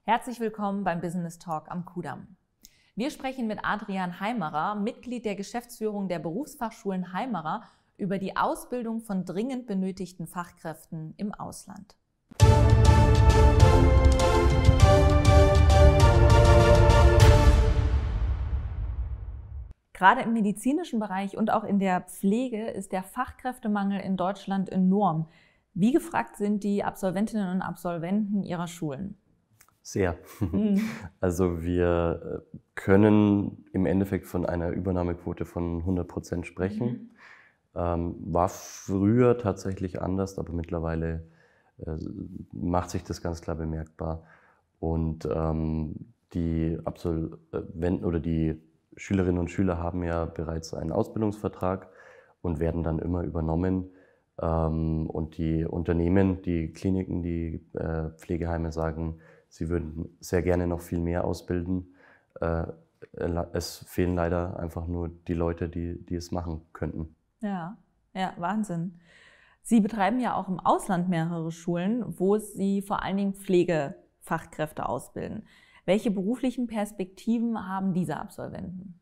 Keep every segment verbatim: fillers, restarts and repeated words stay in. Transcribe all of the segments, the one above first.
Herzlich willkommen beim Business Talk am Kudamm. Wir sprechen mit Adrian Heimerer, Mitglied der Geschäftsführung der Berufsfachschulen Heimerer, über die Ausbildung von dringend benötigten Fachkräften im Ausland. Gerade im medizinischen Bereich und auch in der Pflege ist der Fachkräftemangel in Deutschland enorm. Wie gefragt sind die Absolventinnen und Absolventen Ihrer Schulen? Sehr. Also wir können im Endeffekt von einer Übernahmequote von hundert Prozent sprechen. Mhm. Ähm, war früher tatsächlich anders, aber mittlerweile äh, macht sich das ganz klar bemerkbar. Und ähm, die Absolventen oder die Schülerinnen und Schüler haben ja bereits einen Ausbildungsvertrag und werden dann immer übernommen. Ähm, und die Unternehmen, die Kliniken, die äh, Pflegeheime sagen, sie würden sehr gerne noch viel mehr ausbilden. Es fehlen leider einfach nur die Leute, die, die es machen könnten. Ja, ja, Wahnsinn. Sie betreiben ja auch im Ausland mehrere Schulen, wo Sie vor allen Dingen Pflegefachkräfte ausbilden. Welche beruflichen Perspektiven haben diese Absolventen?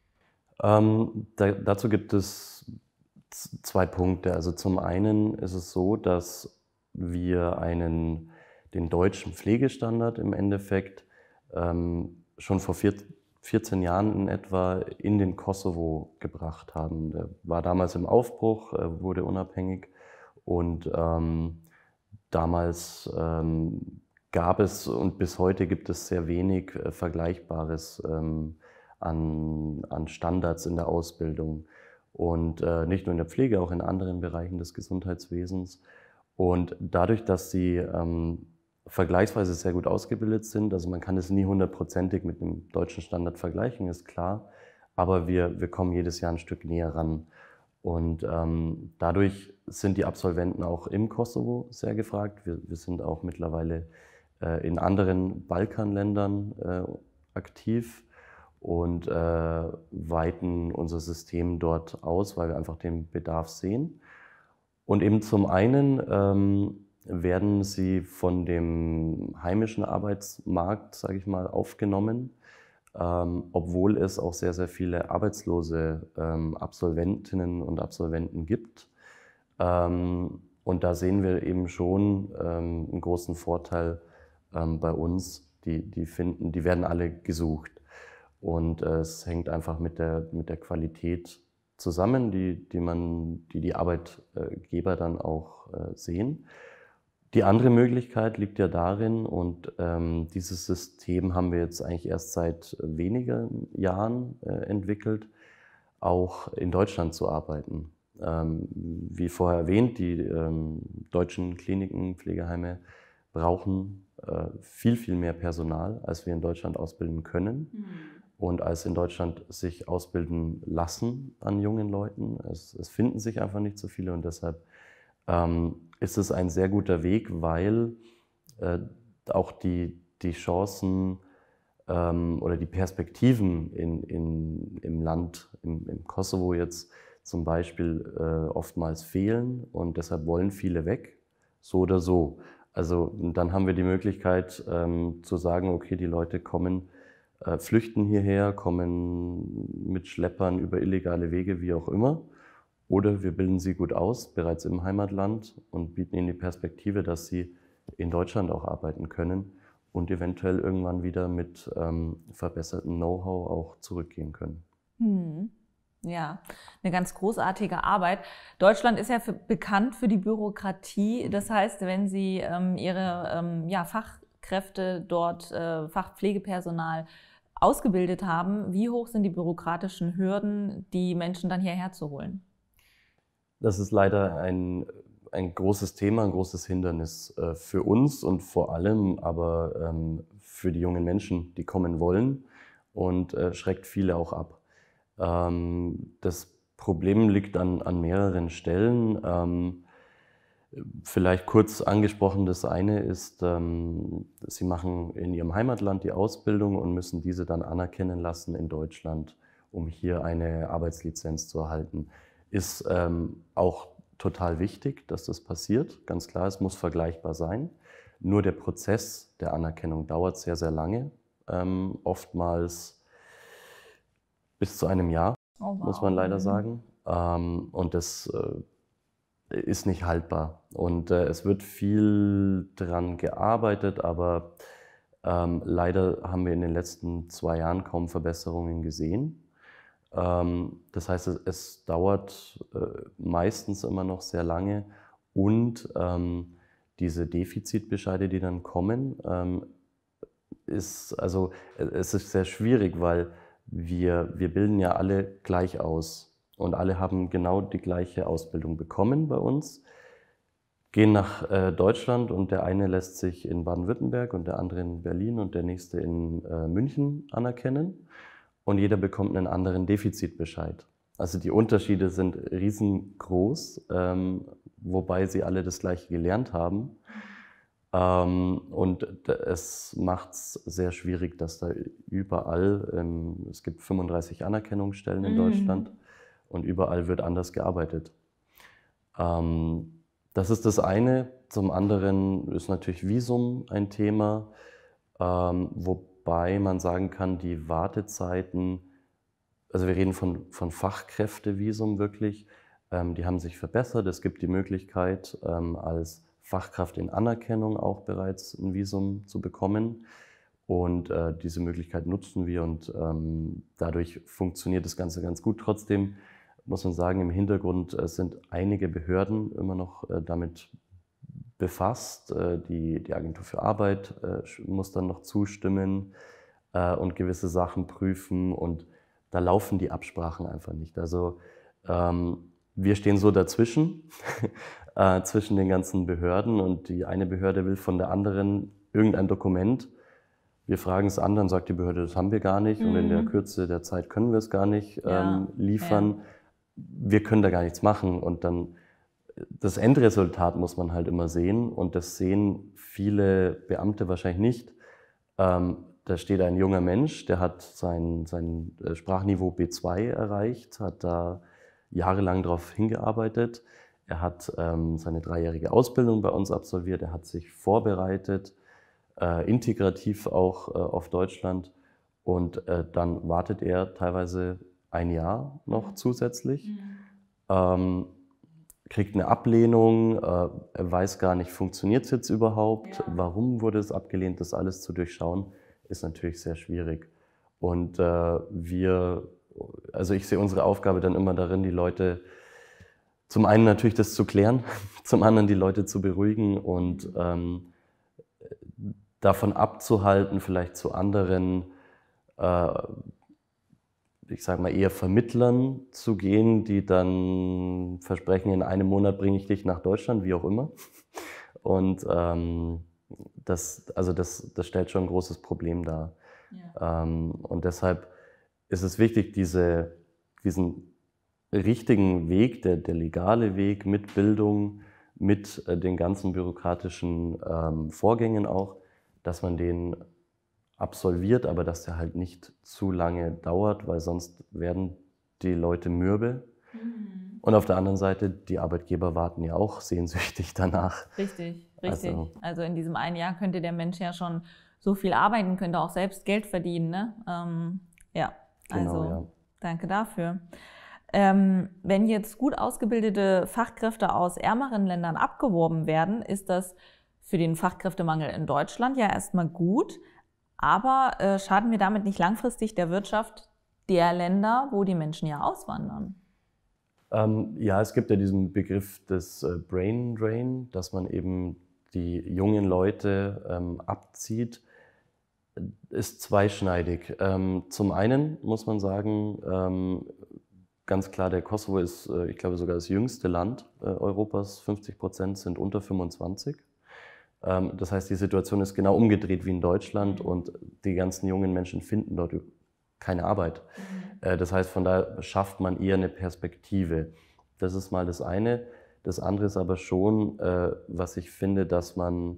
Ähm, da, dazu gibt es zwei Punkte. Also zum einen ist es so, dass wir einen den deutschen Pflegestandard im Endeffekt ähm, schon vor vierzehn Jahren in etwa in den Kosovo gebracht haben. Der war damals im Aufbruch, äh, wurde unabhängig und ähm, damals ähm, gab es und bis heute gibt es sehr wenig äh, Vergleichbares ähm, an, an Standards in der Ausbildung und äh, nicht nur in der Pflege, auch in anderen Bereichen des Gesundheitswesens. Und dadurch, dass sie ähm, vergleichsweise sehr gut ausgebildet sind, also man kann es nie hundertprozentig mit dem deutschen Standard vergleichen, ist klar, aber wir, wir kommen jedes Jahr ein Stück näher ran. Und ähm, dadurch sind die Absolventen auch im Kosovo sehr gefragt. Wir, wir sind auch mittlerweile äh, in anderen Balkanländern äh, aktiv und äh, weiten unser System dort aus, weil wir einfach den Bedarf sehen. Und eben zum einen ähm, werden sie von dem heimischen Arbeitsmarkt, sage ich mal, aufgenommen, ähm, obwohl es auch sehr, sehr viele arbeitslose ähm, Absolventinnen und Absolventen gibt. Ähm, und da sehen wir eben schon ähm, einen großen Vorteil ähm, bei uns. Die, die, finden, die werden alle gesucht. Und äh, es hängt einfach mit der, mit der Qualität zusammen, die die, man, die, die Arbeitgeber dann auch äh, sehen. Die andere Möglichkeit liegt ja darin, und ähm, dieses System haben wir jetzt eigentlich erst seit wenigen Jahren äh, entwickelt, auch in Deutschland zu arbeiten. Ähm, wie vorher erwähnt, die ähm, deutschen Kliniken, Pflegeheime brauchen äh, viel, viel mehr Personal, als wir in Deutschland ausbilden können. Mhm. Und als in Deutschland sich ausbilden lassen an jungen Leuten. Es, es finden sich einfach nicht so viele und deshalb ähm, ist es ein sehr guter Weg, weil äh, auch die, die Chancen ähm, oder die Perspektiven in, in, im Land, im, im Kosovo jetzt zum Beispiel, äh, oftmals fehlen und deshalb wollen viele weg, so oder so. Also dann haben wir die Möglichkeit ähm, zu sagen, okay, die Leute kommen, äh, flüchten hierher, kommen mit Schleppern über illegale Wege, wie auch immer. Oder wir bilden sie gut aus, bereits im Heimatland, und bieten ihnen die Perspektive, dass sie in Deutschland auch arbeiten können und eventuell irgendwann wieder mit ähm, verbessertem Know-how auch zurückgehen können. Hm. Ja, eine ganz großartige Arbeit. Deutschland ist ja für, bekannt für die Bürokratie. Das heißt, wenn Sie ähm, Ihre ähm, ja, Fachkräfte dort, äh, Fachpflegepersonal ausgebildet haben, wie hoch sind die bürokratischen Hürden, die Menschen dann hierher zu holen? Das ist leider ein, ein großes Thema, ein großes Hindernis äh, für uns und vor allem aber ähm, für die jungen Menschen, die kommen wollen, und äh, schreckt viele auch ab. Ähm, das Problem liegt an, an mehreren Stellen. Ähm, vielleicht kurz angesprochen, das eine ist, ähm, sie machen in ihrem Heimatland die Ausbildung und müssen diese dann anerkennen lassen in Deutschland, um hier eine Arbeitslizenz zu erhalten. Ist ähm, auch total wichtig, dass das passiert. Ganz klar, es muss vergleichbar sein. Nur der Prozess der Anerkennung dauert sehr, sehr lange, ähm, oftmals bis zu einem Jahr, Oh, wow. muss man leider sagen. Ähm, und das äh, ist nicht haltbar. Und äh, es wird viel dran gearbeitet, aber ähm, leider haben wir in den letzten zwei Jahren kaum Verbesserungen gesehen. Ähm, das heißt, es, es dauert äh, meistens immer noch sehr lange und ähm, diese Defizitbescheide, die dann kommen, ähm, ist, also es ist sehr schwierig, weil wir, wir bilden ja alle gleich aus und alle haben genau die gleiche Ausbildung bekommen bei uns, gehen nach äh, Deutschland und der eine lässt sich in Baden-Württemberg und der andere in Berlin und der nächste in äh, München anerkennen und jeder bekommt einen anderen Defizitbescheid. Also die Unterschiede sind riesengroß, ähm, wobei sie alle das Gleiche gelernt haben. Ähm, und es macht es sehr schwierig, dass da überall, ähm, es gibt fünfunddreißig Anerkennungsstellen in Mhm. Deutschland und überall wird anders gearbeitet. Ähm, das ist das eine. Zum anderen ist natürlich Visum ein Thema, ähm, wobei man sagen kann, die Wartezeiten, also wir reden von, von Fachkräftevisum wirklich, ähm, die haben sich verbessert. Es gibt die Möglichkeit, ähm, als Fachkraft in Anerkennung auch bereits ein Visum zu bekommen. Und äh, diese Möglichkeit nutzen wir und ähm, dadurch funktioniert das Ganze ganz gut. Trotzdem muss man sagen, im Hintergrund äh, sind einige Behörden immer noch äh, damit befasst. Äh, die, die Agentur für Arbeit äh, muss dann noch zustimmen äh, und gewisse Sachen prüfen und da laufen die Absprachen einfach nicht. Also ähm, wir stehen so dazwischen, äh, zwischen den ganzen Behörden und die eine Behörde will von der anderen irgendein Dokument. Wir fragen es an, dann sagt die Behörde, das haben wir gar nicht, mhm, und in der Kürze der Zeit können wir es gar nicht Ja, ähm, liefern. ja. Wir können da gar nichts machen und dann das Endresultat muss man halt immer sehen und das sehen viele Beamte wahrscheinlich nicht. Ähm, da steht ein junger Mensch, der hat sein, sein Sprachniveau B zwei erreicht, hat da jahrelang darauf hingearbeitet. Er hat ähm, seine dreijährige Ausbildung bei uns absolviert, er hat sich vorbereitet, äh, integrativ auch äh, auf Deutschland und äh, dann wartet er teilweise ein Jahr noch zusätzlich, mhm, ähm, kriegt eine Ablehnung, äh, er weiß gar nicht, funktioniert es jetzt überhaupt, ja, warum wurde es abgelehnt, das alles zu durchschauen, ist natürlich sehr schwierig. Und äh, wir, also ich sehe unsere Aufgabe dann immer darin, die Leute, zum einen natürlich das zu klären, zum anderen die Leute zu beruhigen und ähm, davon abzuhalten, vielleicht zu anderen, äh, ich sage mal eher Vermittlern zu gehen, die dann versprechen, in einem Monat bringe ich dich nach Deutschland, wie auch immer. Und ähm, das, also das, das stellt schon ein großes Problem dar. Ja. Ähm, und deshalb ist es wichtig, diese, diesen richtigen Weg, der, der legale Weg mit Bildung, mit äh, den ganzen bürokratischen ähm, Vorgängen auch, dass man den absolviert, aber dass der halt nicht zu lange dauert, weil sonst werden die Leute mürbe. Mhm. Und auf der anderen Seite, die Arbeitgeber warten ja auch sehnsüchtig danach. Richtig, richtig. Also, also in diesem einen Jahr könnte der Mensch ja schon so viel arbeiten, könnte auch selbst Geld verdienen. Ne? Ähm, ja, genau, also ja. Danke dafür. Ähm, wenn jetzt gut ausgebildete Fachkräfte aus ärmeren Ländern abgeworben werden, ist das für den Fachkräftemangel in Deutschland ja erstmal gut. Aber äh, schaden wir damit nicht langfristig der Wirtschaft der Länder, wo die Menschen ja auswandern? Ähm, ja, es gibt ja diesen Begriff des äh, Brain Drain, dass man eben die jungen Leute ähm, abzieht, ist zweischneidig. Ähm, zum einen muss man sagen, ähm, ganz klar, der Kosovo ist, äh, ich glaube, sogar das jüngste Land äh, Europas. fünfzig Prozent sind unter fünfundzwanzig. Das heißt, die Situation ist genau umgedreht wie in Deutschland und die ganzen jungen Menschen finden dort keine Arbeit. Mhm. Das heißt, von daher schafft man eher eine Perspektive. Das ist mal das eine. Das andere ist aber schon, was ich finde, dass man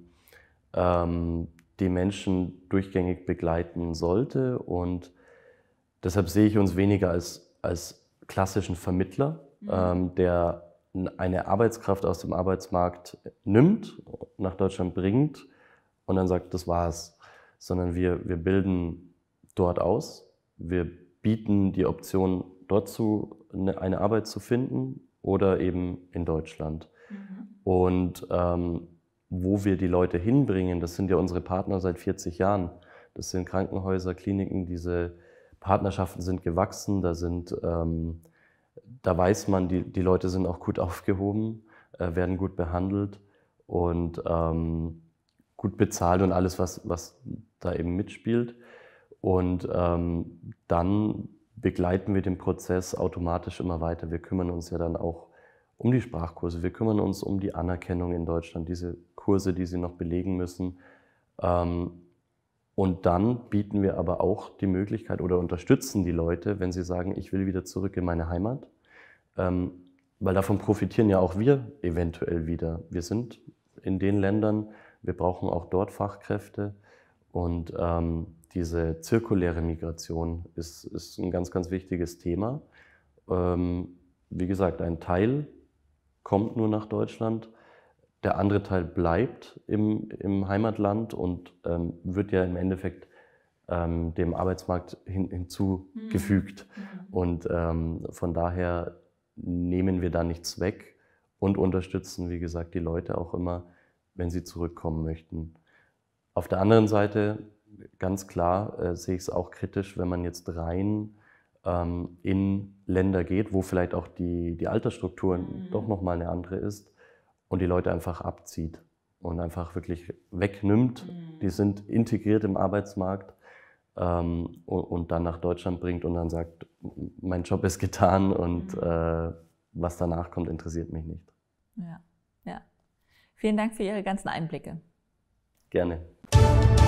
die Menschen durchgängig begleiten sollte und deshalb sehe ich uns weniger als, als klassischen Vermittler, mhm, der eine Arbeitskraft aus dem Arbeitsmarkt nimmt, nach Deutschland bringt und dann sagt, das war's, sondern wir, wir bilden dort aus, wir bieten die Option, dort zu, eine, eine Arbeit zu finden oder eben in Deutschland. Mhm. Und ähm, wo wir die Leute hinbringen, das sind ja unsere Partner seit vierzig Jahren. Das sind Krankenhäuser, Kliniken, diese Partnerschaften sind gewachsen, da, sind, ähm, da weiß man, die, die Leute sind auch gut aufgehoben, äh, werden gut behandelt und ähm, gut bezahlt und alles, was, was da eben mitspielt. Und ähm, dann begleiten wir den Prozess automatisch immer weiter. Wir kümmern uns ja dann auch um die Sprachkurse, wir kümmern uns um die Anerkennung in Deutschland, diese Kurse, die sie noch belegen müssen. Ähm, und dann bieten wir aber auch die Möglichkeit oder unterstützen die Leute, wenn sie sagen, ich will wieder zurück in meine Heimat. Ähm, weil davon profitieren ja auch wir eventuell wieder. Wir sind in den Ländern, wir brauchen auch dort Fachkräfte und ähm, diese zirkuläre Migration ist, ist ein ganz, ganz wichtiges Thema. Ähm, wie gesagt, ein Teil kommt nur nach Deutschland, der andere Teil bleibt im, im Heimatland und ähm, wird ja im Endeffekt ähm, dem Arbeitsmarkt hin, hinzugefügt. Mhm. Und ähm, von daher nehmen wir da nichts weg und unterstützen, wie gesagt, die Leute auch immer, wenn sie zurückkommen möchten. Auf der anderen Seite, ganz klar, äh, sehe ich es auch kritisch, wenn man jetzt rein ähm, in Länder geht, wo vielleicht auch die, die Altersstruktur mhm. doch nochmal eine andere ist und die Leute einfach abzieht und einfach wirklich wegnimmt. Mhm. Die sind integriert im Arbeitsmarkt ähm, und, und dann nach Deutschland bringt und dann sagt, mein Job ist getan und mhm. äh, was danach kommt, interessiert mich nicht. Ja, ja. Vielen Dank für Ihre ganzen Einblicke. Gerne.